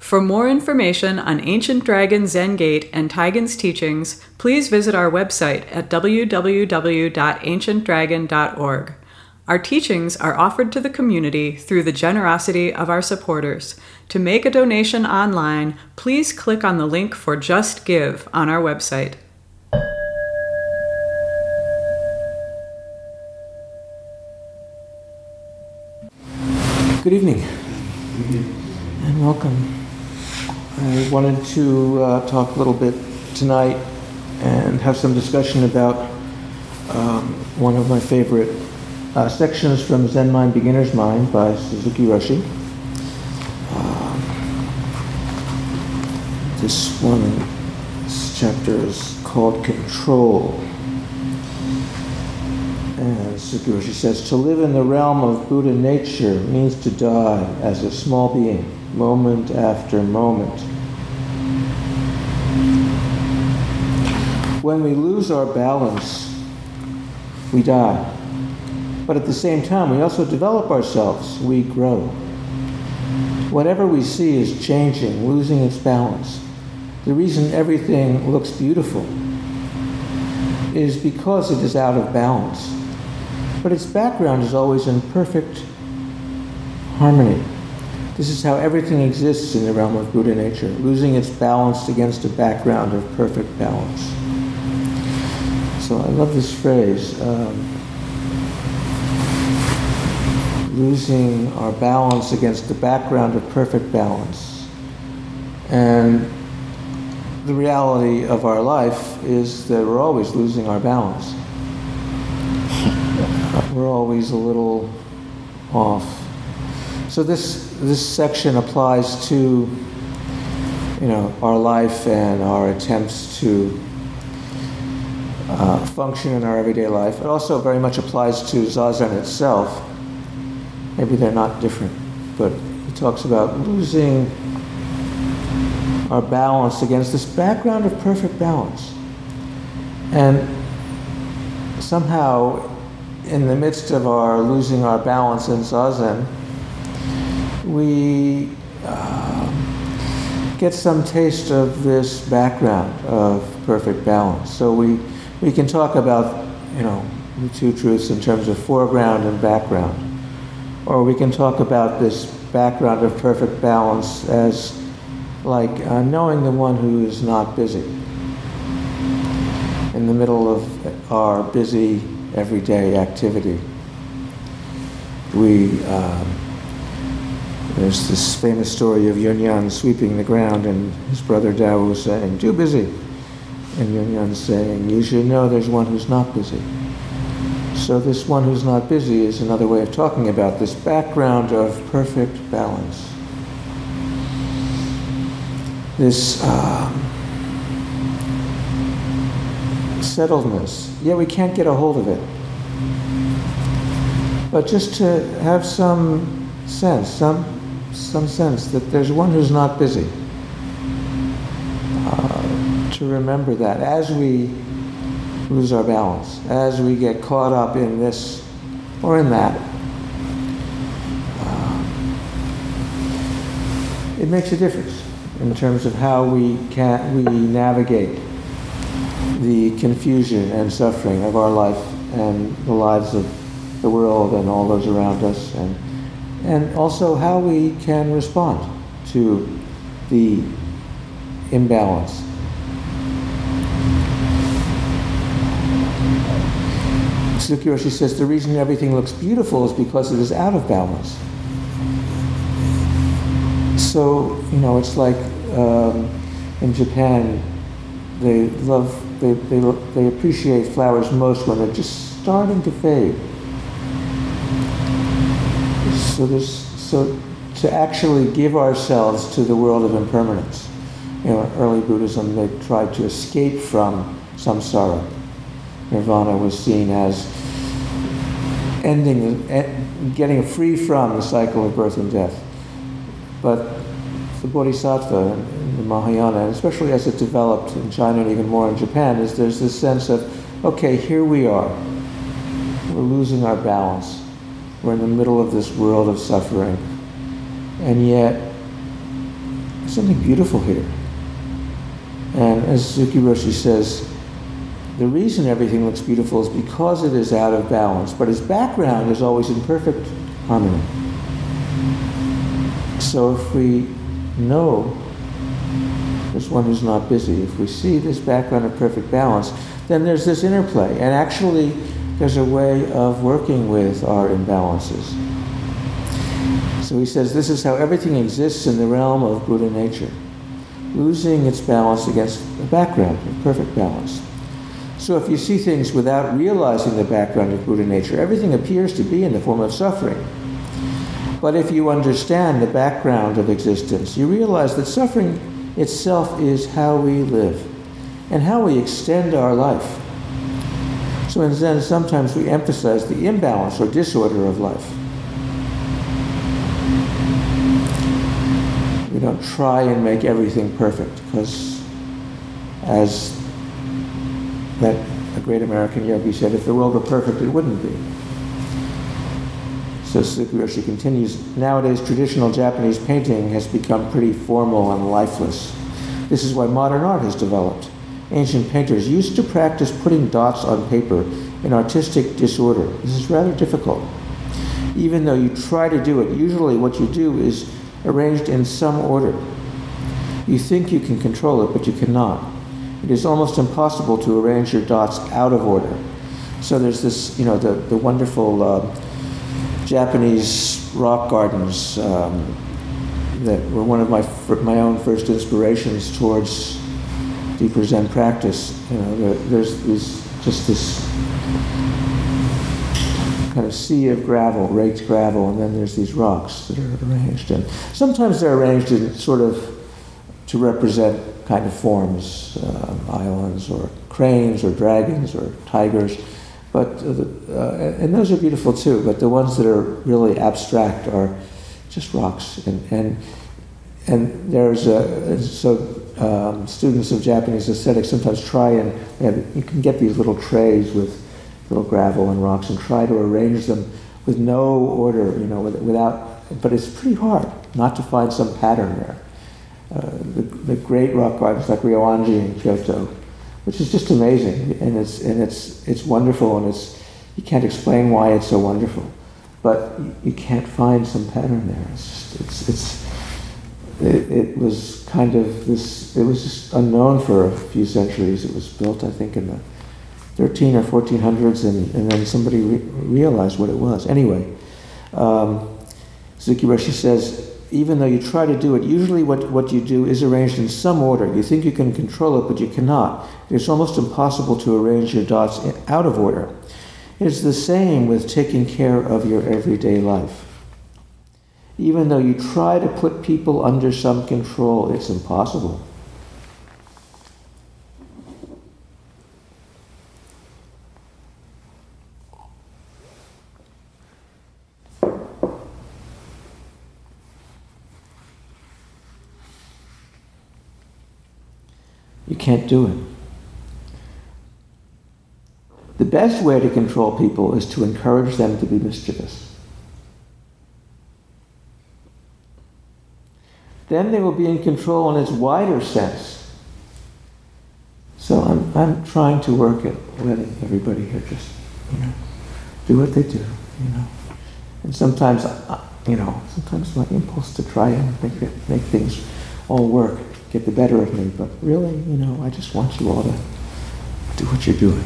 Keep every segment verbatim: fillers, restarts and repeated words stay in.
For more information on Ancient Dragon Zen Gate and Taigen's teachings, please visit our website at w w w dot ancient dragon dot org. Our teachings are offered to the community through the generosity of our supporters. To make a donation online, please click on the link for Just Give on our website. Good evening, and welcome. I wanted to uh, talk a little bit tonight and have some discussion about um, one of my favorite uh, sections from Zen Mind, Beginner's Mind by Suzuki Roshi. Um, this one, this chapter is called Control. And Suzuki Roshi says, to live in the realm of Buddha nature means to die as a small being, moment after moment. When we lose our balance, we die. But at the same time, we also develop ourselves, we grow. Whatever we see is changing, losing its balance. The reason everything looks beautiful is because it is out of balance. But its background is always in perfect harmony. This is how everything exists in the realm of Buddha nature, losing its balance against a background of perfect balance. So I love this phrase, um, losing our balance against the background of perfect balance. And the reality of our life is that we're always losing our balance. We're always a little off. So this this section applies to, you know, our life and our attempts to uh, function in our everyday life. It also very much applies to Zazen itself. Maybe they're not different, but he talks about losing our balance against this background of perfect balance. And somehow, in the midst of our losing our balance in Zazen, we uh, get some taste of this background of perfect balance. So we, we can talk about, you know, the two truths in terms of foreground and background. Or we can talk about this background of perfect balance as like uh, knowing the one who is not busy. In the middle of our busy everyday activity, we um, there's this famous story of Yunyan sweeping the ground and his brother Dao saying, too busy. And Yunyan saying, you should know there's one who's not busy. So this one who's not busy is another way of talking about this background of perfect balance. This um, settledness, yet we can't get a hold of it. But just to have some sense, some some sense that there's one who's not busy. Uh, to remember that as we lose our balance, as we get caught up in this or in that, uh, it makes a difference in terms of how we can we navigate the confusion and suffering of our life and the lives of the world and all those around us, and and also how we can respond to the imbalance. Suzuki Roshi says the reason everything looks beautiful is because it is out of balance. So, you know, it's like um, in Japan, they love, they, they they appreciate flowers most when they're just starting to fade. So there's so to actually give ourselves to the world of impermanence. You know, in early Buddhism, they tried to escape from samsara. Nirvana was seen as ending, getting free from the cycle of birth and death. But the Bodhisattva in the Mahayana, especially as it developed in China and even more in Japan, is there's this sense of, okay, here we are. We're losing our balance. We're in the middle of this world of suffering. And yet, something beautiful here. And as Suzuki Roshi says, the reason everything looks beautiful is because it is out of balance, but its background is always in perfect harmony. So if we know there's one who's not busy, if we see this background of perfect balance, then there's this interplay, and actually there's a way of working with our imbalances. So he says this is how everything exists in the realm of Buddha nature, losing its balance against the background of perfect balance. So if you see things without realizing the background of Buddha nature, everything appears to be in the form of suffering. But if you understand the background of existence, you realize that suffering itself is how we live and how we extend our life. So in Zen, sometimes we emphasize the imbalance or disorder of life. We don't try and make everything perfect, because as that a great American yogi said, if the world were perfect, it wouldn't be. So Suzuki Roshi continues, nowadays traditional Japanese painting has become pretty formal and lifeless. This is why modern art has developed. Ancient painters used to practice putting dots on paper in artistic disorder. This is rather difficult. Even though you try to do it, usually what you do is arranged in some order. You think you can control it, but you cannot. It is almost impossible to arrange your dots out of order. So there's this, you know, the, the wonderful uh, Japanese rock gardens um, that were one of my my own first inspirations towards deeper Zen practice. You know, there, there's, there's just this kind of sea of gravel, raked gravel, and then there's these rocks that are arranged. And sometimes they're arranged in sort of to represent kind of forms, uh, islands or cranes or dragons or tigers. But uh, the, uh, and those are beautiful too. But the ones that are really abstract are just rocks. And and and there's a, so um, students of Japanese aesthetics sometimes try and have, you can get these little trays with little gravel and rocks and try to arrange them with no order, you know, without. But it's pretty hard not to find some pattern there. Uh, the, the great rock gardens like Ryoanji in Kyoto, which is just amazing, and it's and it's it's wonderful, and it's you can't explain why it's so wonderful, but you, you can't find some pattern there. It's just, it's it's it, it was kind of this. It was just unknown for a few centuries. It was built, I think, in the thirteen or fourteen hundreds, and, and then somebody re- realized what it was. Anyway, um, Suzuki Roshi says, even though you try to do it, usually what, what you do is arranged in some order. You think you can control it, but you cannot. It's almost impossible to arrange your dots in, out of order. It's the same with taking care of your everyday life. Even though you try to put people under some control, it's impossible. You can't do it. The best way to control people is to encourage them to be mischievous. Then they will be in control in its wider sense. So I'm I'm trying to work at letting everybody here just, you know, do what they do, you know. And sometimes, you know, sometimes my impulse to try and make it, make things all work get the better of me, but really, you know, I just want you all to do what you're doing.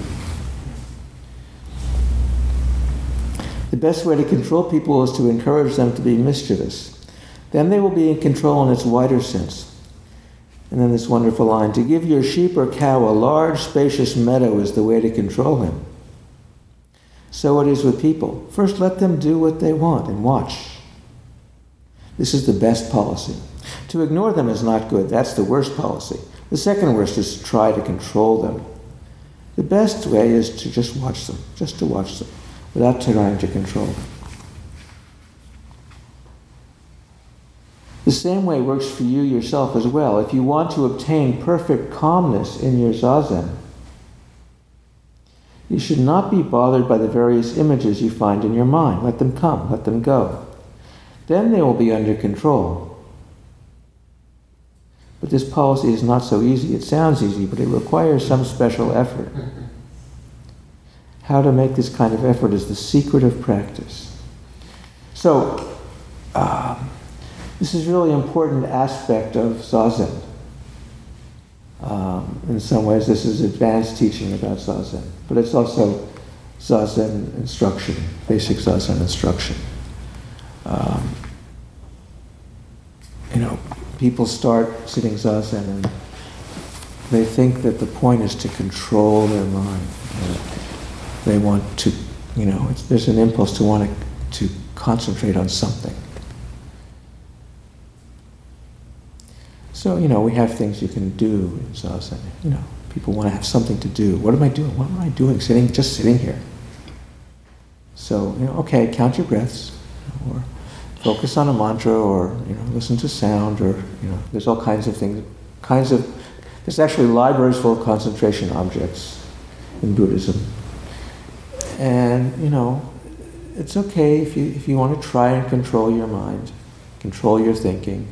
The best way to control people is to encourage them to be mischievous. Then they will be in control in its wider sense. And then this wonderful line, to give your sheep or cow a large, spacious meadow is the way to control him. So it is with people. First, let them do what they want and watch. This is the best policy. To ignore them is not good. That's the worst policy. The second worst is to try to control them. The best way is to just watch them, just to watch them, without trying to control them. The same way works for you yourself as well. If you want to obtain perfect calmness in your zazen, you should not be bothered by the various images you find in your mind. Let them come, let them go. Then they will be under control. But this policy is not so easy. It sounds easy, but it requires some special effort. How to make this kind of effort is the secret of practice. So, um, this is a really important aspect of Zazen. Um, in some ways, this is advanced teaching about Zazen, but it's also Zazen instruction, basic Zazen instruction. Um, you know, people start sitting Zazen and they think that the point is to control their mind. You know, they want to, you know, it's, there's an impulse to want to, to concentrate on something. So, you know, we have things you can do in Zazen. You know, people want to have something to do. What am I doing? What am I doing? Sitting, just sitting here. So, you know, okay, count your breaths, or focus on a mantra, or, you know, listen to sound, or, you know, there's all kinds of things, kinds of, there's actually libraries full of concentration objects in Buddhism. And, you know, it's okay if you, if you want to try and control your mind, control your thinking.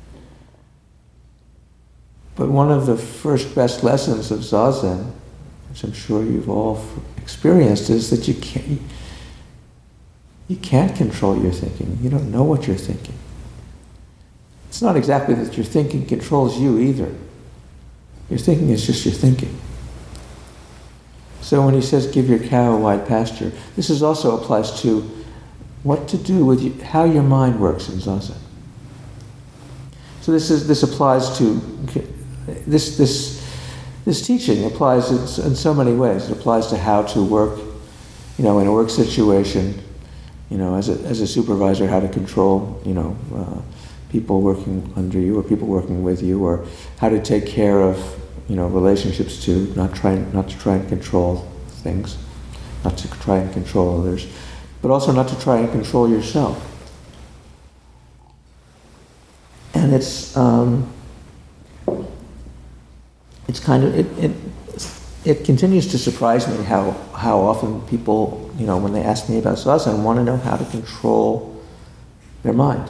But one of the first best lessons of Zazen, which I'm sure you've all experienced, is that you can't, you can't control your thinking. You don't know what you're thinking. It's not exactly that your thinking controls you either. Your thinking is just your thinking. So when he says give your cow a wide pasture, this is also applies to what to do with you, how your mind works in Zazen. So this is this applies to this this this teaching applies in, in so many ways. It applies to how to work, you know, in a work situation, you know, as a as a supervisor, how to control, you know, uh, people working under you or people working with you, or how to take care of, you know, relationships too, not try not to try and control things, not to try and control others, but also not to try and control yourself. And it's um, it's kind of it, it it continues to surprise me how how often people, you know, when they ask me about Zazen, want to know how to control their mind.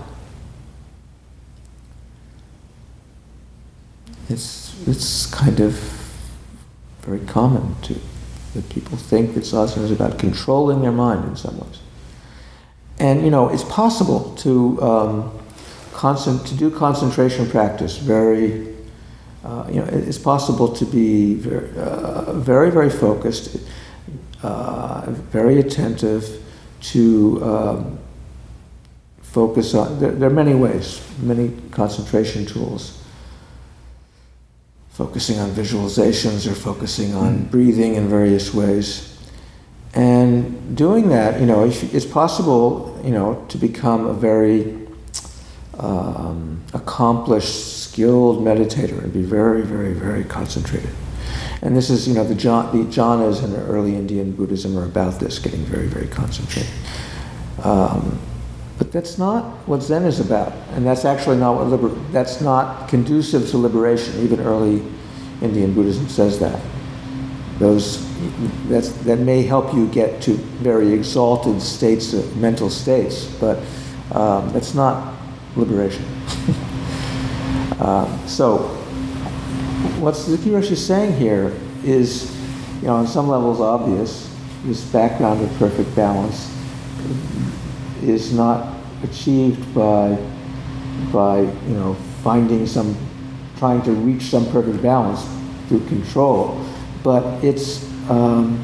It's it's kind of very common to that people think that Zazen is about controlling their mind in some ways. And, you know, it's possible to um, concent- to do concentration practice very, uh, you know, it's possible to be very, uh, very, very focused, uh, very attentive, to um, focus on, there, there are many ways, many concentration tools. Focusing on visualizations or focusing on breathing in various ways. And doing that, you know, it's possible, you know, to become a very um, accomplished, skilled meditator and be very, very, very concentrated. And this is, you know, the, jhana, the jhanas in the early Indian Buddhism are about this, getting very, very concentrated. Um, But that's not what Zen is about, and that's actually not what liber- that's not conducive to liberation. Even early Indian Buddhism says that. Those that's, that may help you get to very exalted states, of mental states, but um, that's not liberation. um, so, what Suzuki Roshi is saying here is, you know, on some levels obvious. This background of perfect balance is not achieved by, by you know, finding some, trying to reach some perfect balance through control, but it's um,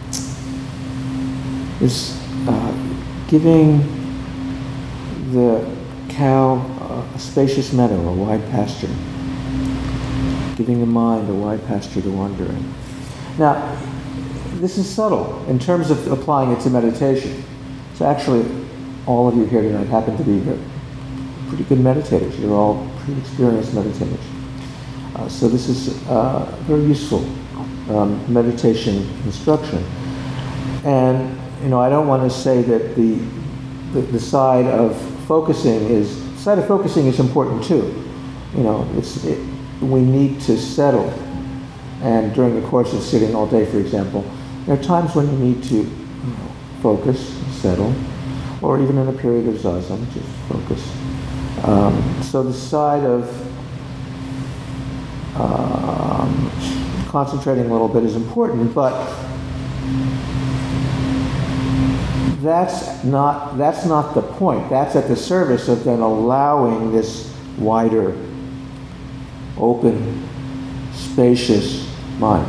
it's uh, giving the cow a spacious meadow, a wide pasture, giving the mind a wide pasture to wander in. Now, this is subtle in terms of applying it to meditation. So actually, all of you here tonight happen to be pretty good meditators. You're all pretty experienced meditators. Uh, so this is uh, very useful um, meditation instruction. And, you know, I don't want to say that the, the the side of focusing is side of focusing is important too. You know, it's it, we need to settle. And during the course of sitting all day, for example, there are times when you need to, you know, focus, settle. Or even in a period of zazen, just focus. Um, so the side of concentrating a little bit is important, but that's not, that's not the point. That's at the service of then allowing this wider, open, spacious mind.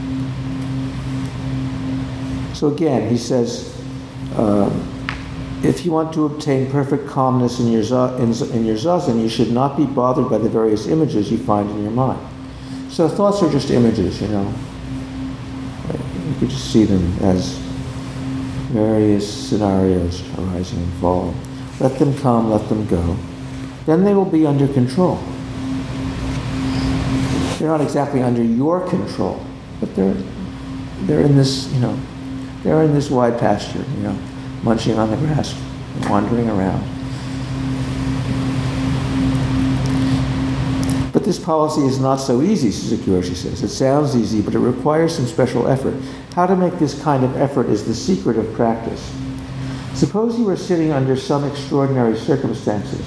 So again, he says, um, if you want to obtain perfect calmness in your, in, in your zazen, you should not be bothered by the various images you find in your mind. So thoughts are just images, you know. You could just see them as various scenarios arising and falling. Let them come, let them go. Then they will be under control. They're not exactly under your control, but they're they're in this, you know, they're in this wide pasture, you know, munching on the grass, wandering around. But this policy is not so easy, Suzuki Roshi says. It sounds easy, but it requires some special effort. How to make this kind of effort is the secret of practice. Suppose you were sitting under some extraordinary circumstances.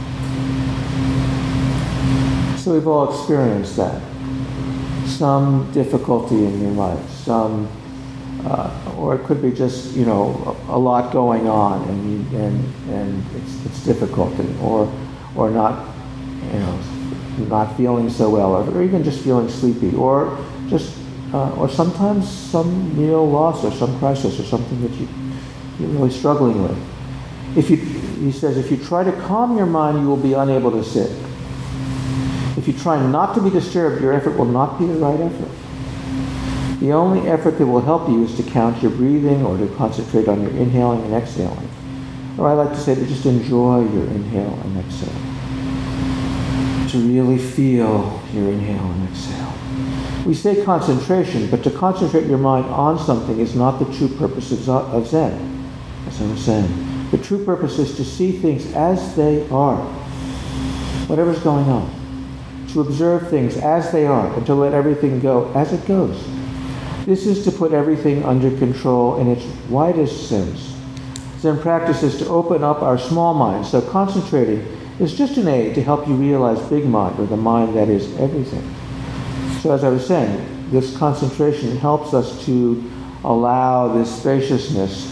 So we've all experienced that. Some difficulty in your life, some, uh, or it could be just, you know, a, a lot going on, and you, and and it's it's difficult, and, or or not, you know, not feeling so well, or, or even just feeling sleepy, or just, uh, or sometimes some real loss or some crisis or something that you you're really struggling with. If you, he says, if you try to calm your mind, you will be unable to sit. If you try not to be disturbed, your effort will not be the right effort. The only effort that will help you is to count your breathing or to concentrate on your inhaling and exhaling. Or I like to say to just enjoy your inhale and exhale. To really feel your inhale and exhale. We say concentration, but to concentrate your mind on something is not the true purpose of Zen. As I was saying, the true purpose is to see things as they are, whatever's going on. To observe things as they are and to let everything go as it goes. This is to put everything under control in its widest sense. Zen practice is to open up our small mind, so concentrating is just an aid to help you realize big mind, or the mind that is everything. So as I was saying, this concentration helps us to allow this spaciousness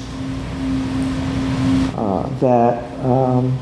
uh, that um,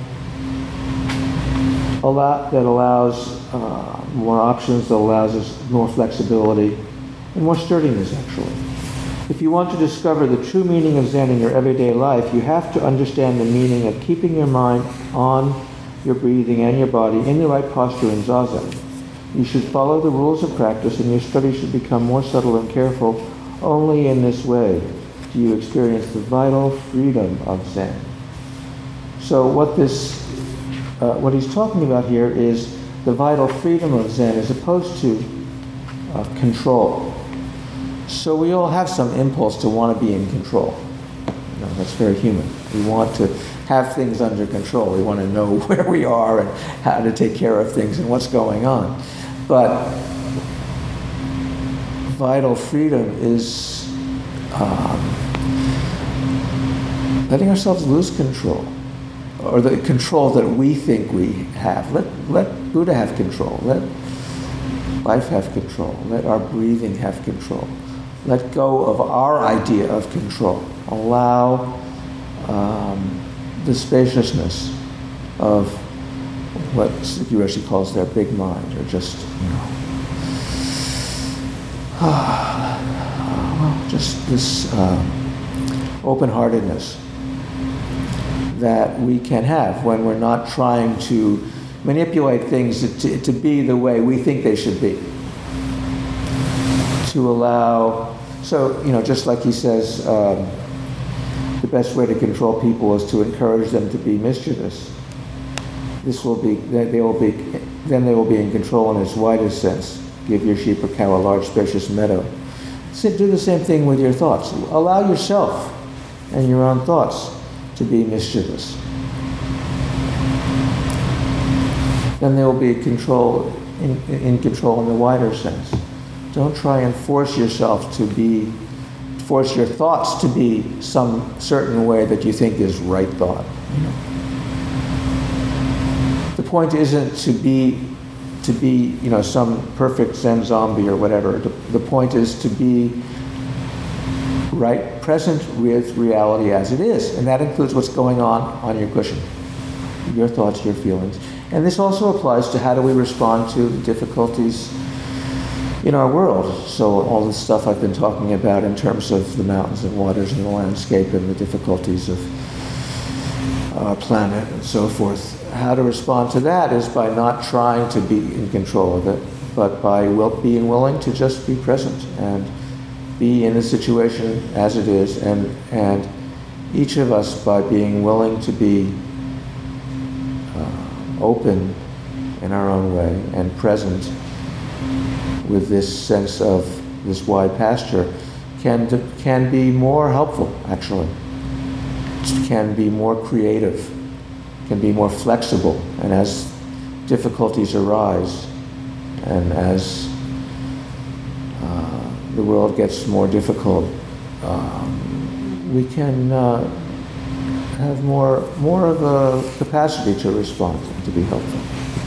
allow, that allows uh, more options, that allows us more flexibility and more sturdiness, actually. If you want to discover the true meaning of Zen in your everyday life, you have to understand the meaning of keeping your mind on your breathing and your body in the right posture in Zazen. You should follow the rules of practice, and your study should become more subtle and careful. Only in this way do you experience the vital freedom of Zen. So what this, uh, what he's talking about here is the vital freedom of Zen as opposed to uh, control. So we all have some impulse to want to be in control. You know, that's very human. We want to have things under control. We want to know where we are and how to take care of things and what's going on. But vital freedom is um, letting ourselves lose control, or the control that we think we have. Let, let Buddha have control. Let life have control. Let our breathing have control. Let go of our idea of control. Allow um, the spaciousness of what Suzuki Roshi calls their big mind, or just, you know, well, just this um, open-heartedness that we can have when we're not trying to manipulate things to, to be the way we think they should be. To allow, so, you know, just like he says, um, the best way to control people is to encourage them to be mischievous. This will be, they will be, then they will be in control in its widest sense. Give your sheep or cow a large, spacious meadow. So do the same thing with your thoughts. Allow yourself and your own thoughts to be mischievous. Then they will be control, in, in control in the wider sense. Don't try and force yourself to be, force your thoughts to be some certain way that you think is right thought. You know? The point isn't to be to be, you know, some perfect Zen zombie or whatever. The, the point is to be right present with reality as it is, and that includes what's going on on your cushion, your thoughts, your feelings. And this also applies to how do we respond to the difficulties in our world. So all the stuff I've been talking about in terms of the mountains and waters and the landscape and the difficulties of our planet and so forth. How to respond to that is by not trying to be in control of it, but by will, being willing to just be present and be in the situation as it is, and and each of us, by being willing to be uh, open in our own way and present with this sense of this wide pasture, can can be more helpful, actually. Can be more creative, can be more flexible, and as difficulties arise, and as uh, the world gets more difficult, um, we can uh, have more more of a capacity to respond and to be helpful.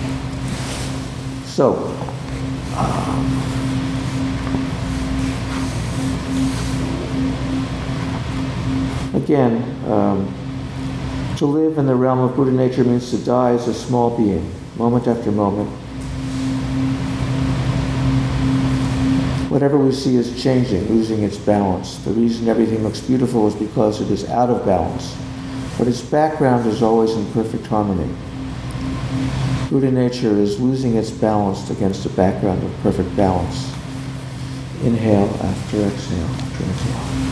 So, um, again, um, to live in the realm of Buddha nature means to die as a small being, moment after moment. Whatever we see is changing, losing its balance. The reason everything looks beautiful is because it is out of balance, but its background is always in perfect harmony. Buddha nature is losing its balance against a background of perfect balance. Inhale after exhale after exhale.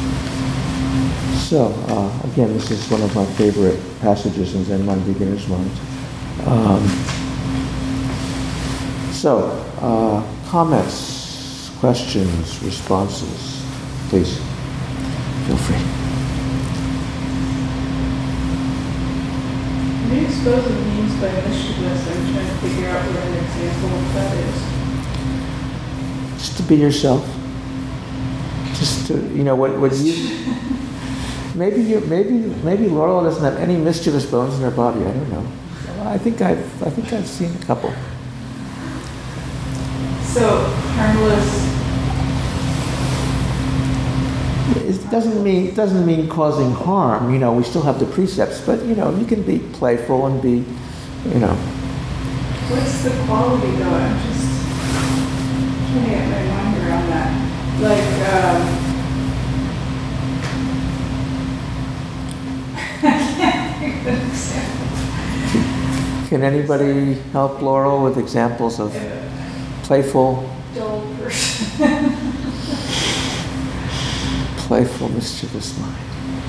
So, uh, again, this is one of my favorite passages in Zen Mind, Beginner's Mind. Um, so, uh, comments, questions, responses, please, feel free. What do you suppose it means by mischievous? I'm trying to figure out what an example of that is. Just to be yourself. Just to, you know, what, what you... Maybe you, maybe maybe Laurel doesn't have any mischievous bones in her body. I don't know. I think I've I think I've seen a couple. So harmless. It doesn't mean it doesn't mean causing harm. You know, we still have the precepts, but you know, you can be playful and be, you know. What's the quality though? I'm just trying to get my mind around that. Like. Um, Can anybody help Laurel with examples of playful, dull person, playful, mischievous mind?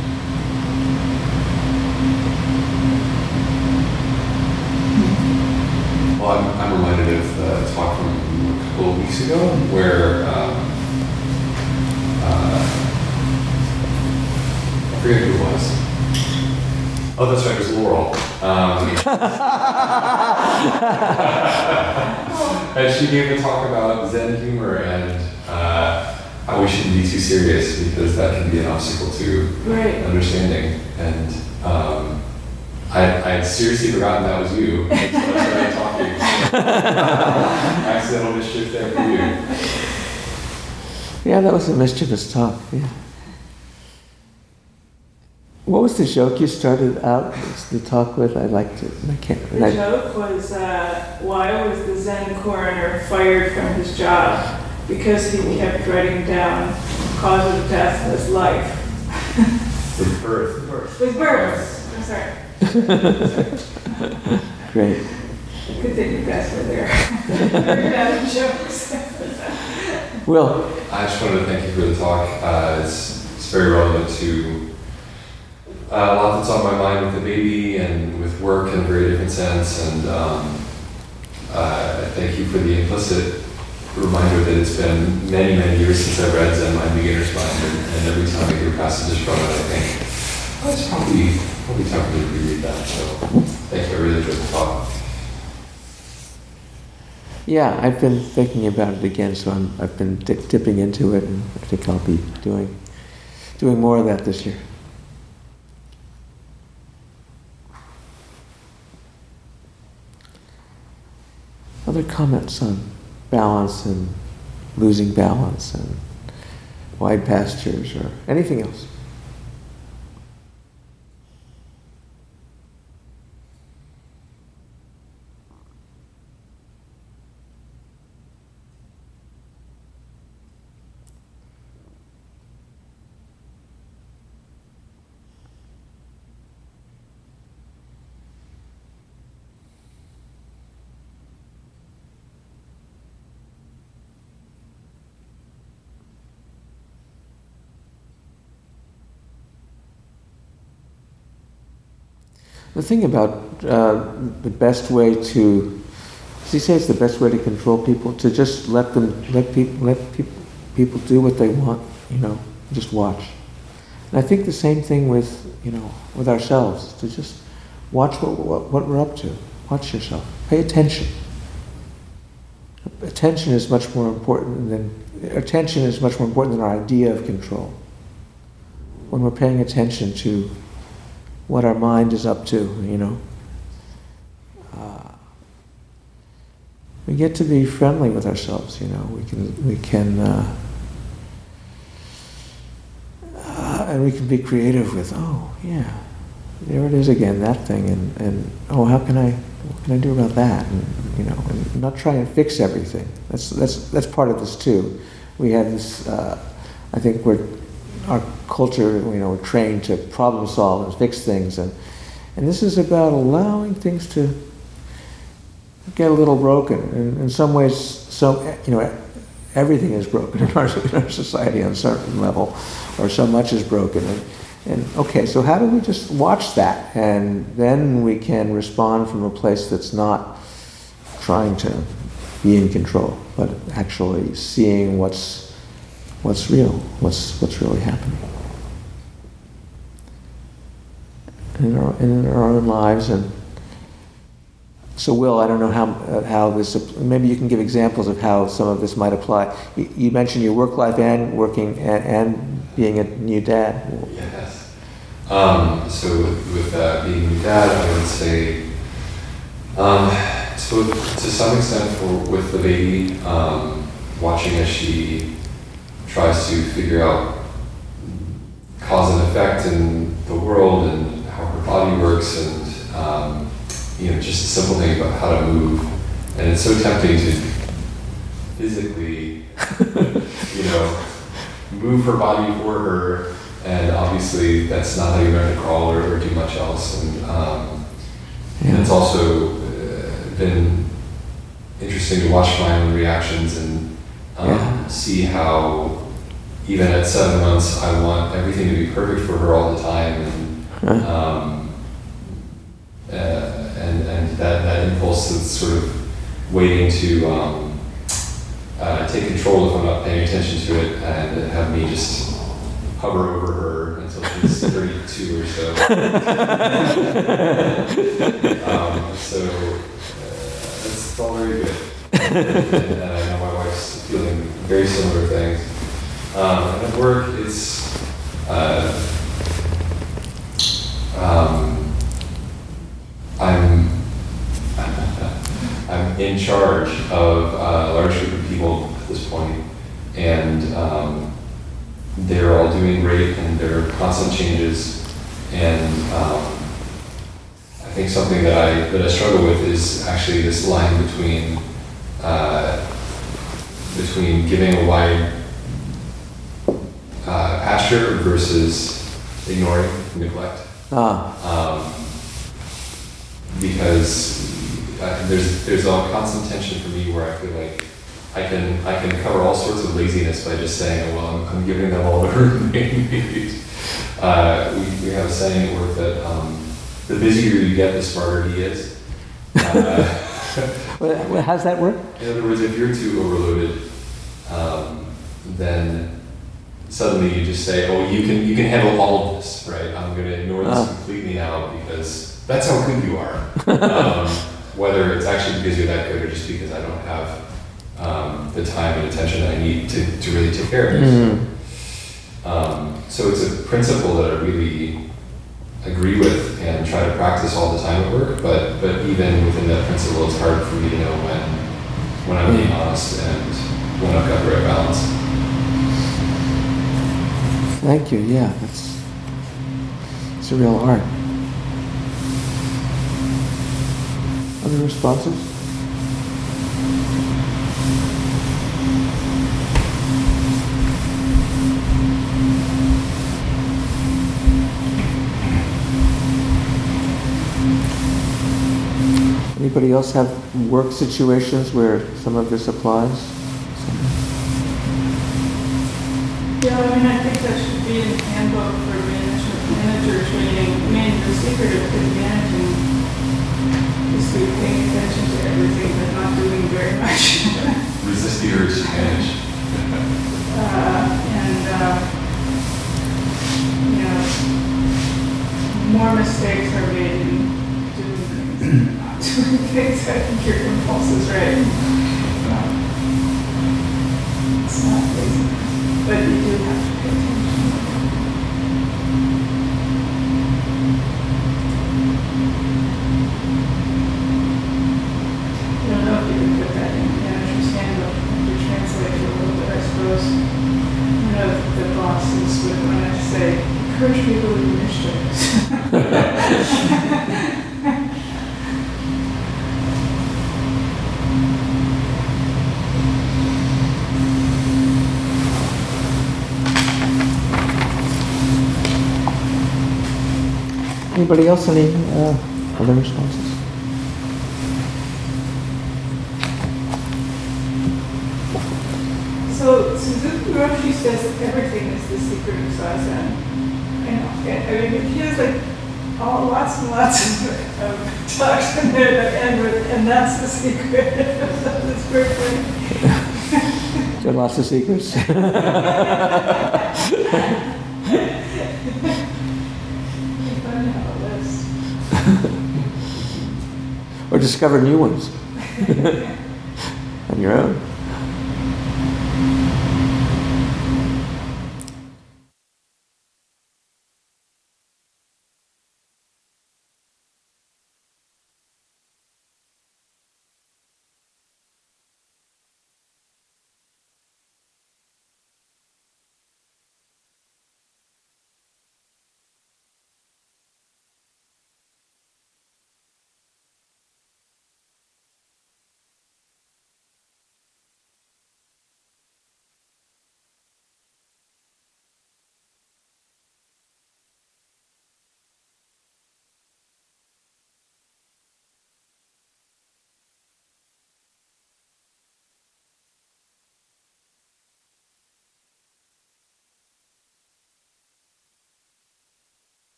Well, I'm, I'm reminded of a talk from a couple of weeks ago where um, uh, I forget who it was. Oh, that's right, it was Laurel. Um, and she gave a talk about Zen humor and uh, how we shouldn't be too serious because that can be an obstacle to right. understanding. And um, I, I had seriously forgotten that was you. So I started talking. Accidental mischief there for you. Yeah, that was a mischievous talk. Yeah. What was the joke you started out the talk with? I liked it. I can't. The I, joke was, uh, why was the Zen coroner fired from his job? Because he kept writing down cause of death was life. With birth. birth. With birth. I'm sorry. Great. Good thing you guys were there. Figured out jokes. Will. I just wanted to thank you for the talk. Uh, it's, it's very relevant to Uh, a lot that's on my mind with the baby and with work in a very different sense, and um, uh, thank you for the implicit reminder that it's been many, many years since I've read Zen Mind, Beginner's Mind, and, and every time I hear passages from it, I think, oh, it's probably, probably time for me to reread that, so thank you, I really enjoyed the talk. Yeah, I've been thinking about it again, so I'm, I've been dip, dipping into it, and I think I'll be doing, doing more of that this year. other comments on balance and losing balance and wide pastures or anything else? The thing about uh, the best way to, does he say it's the best way to control people? To just let them, let people, let people, people do what they want, you know, just watch. And I think the same thing with, you know, with ourselves, to just watch what, what, what we're up to. Watch yourself. Pay attention. Attention is much more important than, attention is much more important than our idea of control. When we're paying attention to what our mind is up to, you know. Uh, we get to be friendly with ourselves, you know. We can, we can, uh, uh, and we can be creative with, oh, yeah, there it is again, that thing, and, and oh, how can I, what can I do about that? And, you know, and not try and fix everything. That's that's that's part of this too. We have this. Uh, I think we're. Our culture, you know, we're trained to problem solve and fix things, and and this is about allowing things to get a little broken. And in some ways, so you know, everything is broken in our, in our society on a certain level, or so much is broken. And, and okay, so how do we just watch that, and then we can respond from a place that's not trying to be in control, but actually seeing what's What's real? What's what's really happening in our in our own lives? And so, Will, I don't know how uh, how this. Maybe you can give examples of how some of this might apply. You, you mentioned your work life and working and, and being a new dad. Yes. Um, so with, with uh, being a new dad, I would say, um, so to some extent, for with the baby, um, watching as she tries to figure out cause and effect in the world and how her body works, and um, you know, just a simple thing about how to move. And it's so tempting to physically, you know, move her body for her, and obviously that's not how you learn to crawl or, or do much else. And, um, yeah. and it's also uh, been interesting to watch my own reactions and um, yeah. see how even at seven months, I want everything to be perfect for her all the time, and huh. um, uh, and and that, that impulse that's sort of waiting to um, uh, take control if I'm not paying attention to it, and have me just hover over her until she's thirty-two or so. um, so uh, it's all very good, and, and I know my wife's feeling very similar things. Um, and at work, it's uh, um, I'm I'm in charge of a large group of people at this point, and um, they're all doing great, and there are constant changes. And um, I think something that I that I struggle with is actually this line between uh, between giving a wide Uh, pasture versus ignoring, neglect. Ah. Um, because uh, there's there's a constant tension for me where I feel like I can I can cover all sorts of laziness by just saying, oh, well, I'm, I'm giving them all the room they need. Uh, we, we have a saying at work that um, the busier you get, the smarter he is. Uh, well, how's that work? In other words, if you're too overloaded, um, then suddenly you just say, oh, you can you can handle all of this, right? I'm going to ignore this uh. completely now because that's how good you are. um, whether it's actually because you're that good or just because I don't have um, the time and attention that I need to, to really take care of this. Mm-hmm. Um, so it's a principle that I really agree with and try to practice all the time at work, but but even within that principle, it's hard for me to know when when I'm being honest and when I've got the right balance. Thank you. Yeah, that's it's a real art. Other responses? Anybody else have work situations where some of this applies? Yeah, I mean, I think that should be in the handbook for management manager training. I mean, the secret of good managing is to be paying attention to everything but not doing very much. Resist the urge to manage. uh, and, uh, you know, more mistakes are made in doing things than not doing things. I think your impulse is right. Um, it's not lazy. But you do have to pay attention. I don't know if you can put that in manager's handbook to translate it a little bit, I suppose. You know, the bosses would want to say, encourage people to do mistakes. Anybody else? Any uh, other responses? So Suzuki Roshi says that everything is the secret of Zazen. I know. I mean, it feels like all, lots and lots of, of talks in there that end with, and that's the secret. That's perfect. Got lots of secrets. Or discover new ones on your own.